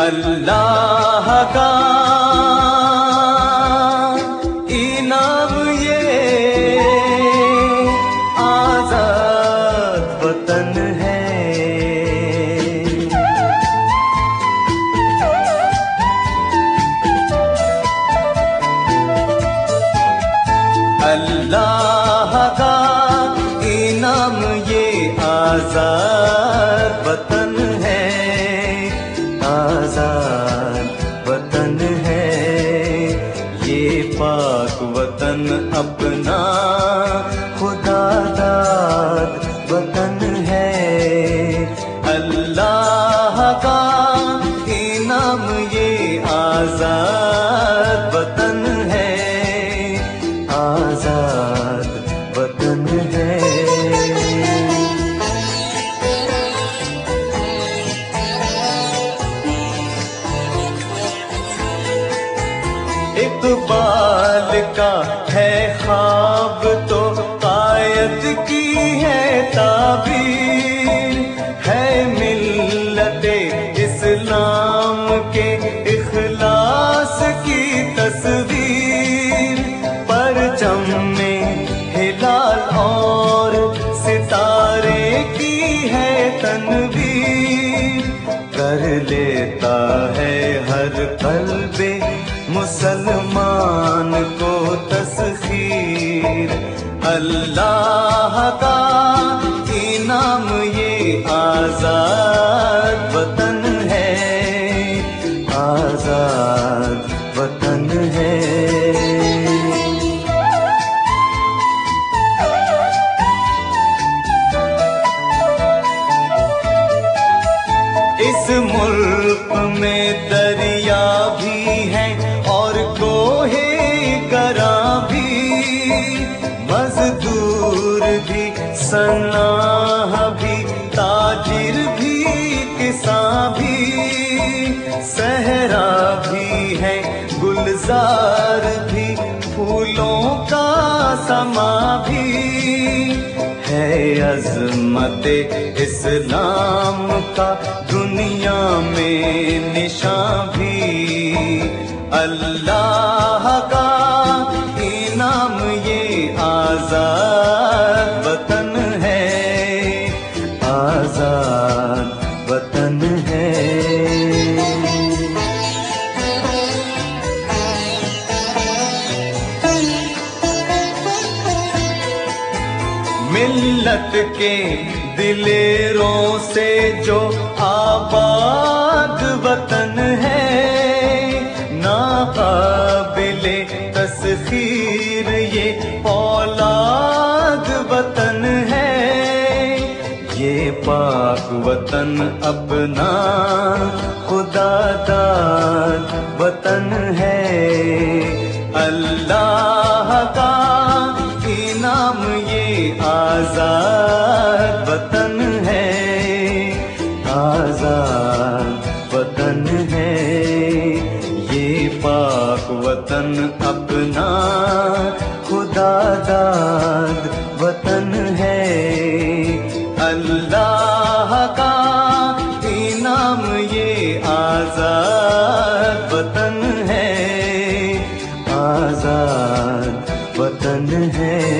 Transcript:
अल्लाह का इनाम ये आजाद वतन है। अल्लाह का इनाम ये आजाद वतन है, आजाद वतन है। ये पाक वतन अपना खुदा दाद वतन है। अल्लाह का इनाम ये आजाद वतन है, आजाद वतन है। इकबाल का है ख्वाब तो कायद की है ताबीर, है मिल्लते इस्लाम के इखलास की तस्वीर। परचम में हिलाल और सितारे की है तनवीर, कर लेता है हर कल्बे मुसलमान को तस्खीर। अल्लाह का इनाम ये आजाद वतन है, आजाद वतन है। इस मुल्क में दरिया भी है और कोहे करा भी, मजदूर भी सन्नाह भी ताजिर भी किसान भी, सहरा भी है गुलजार भी फूलों का समा भी, है अज़मत इस्लाम का दुनिया में निशान भी। अल्लाह का इनाम ये आजाद वतन है, आजाद वतन है। मिल्लत के दिलेरों से जो आबाद वतन है, नाकाबिले तस्खीर ये औलाद वतन है। ये पाक वतन अपना खुदा दाद वतन है। अल्लाह का इनाम ये आजाद वतन है, आजाद वतन है। ये पाक वतन अपना खुदा दाद वतन है। अल्लाह का इनाम ये आजाद वतन है, आजाद वतन है।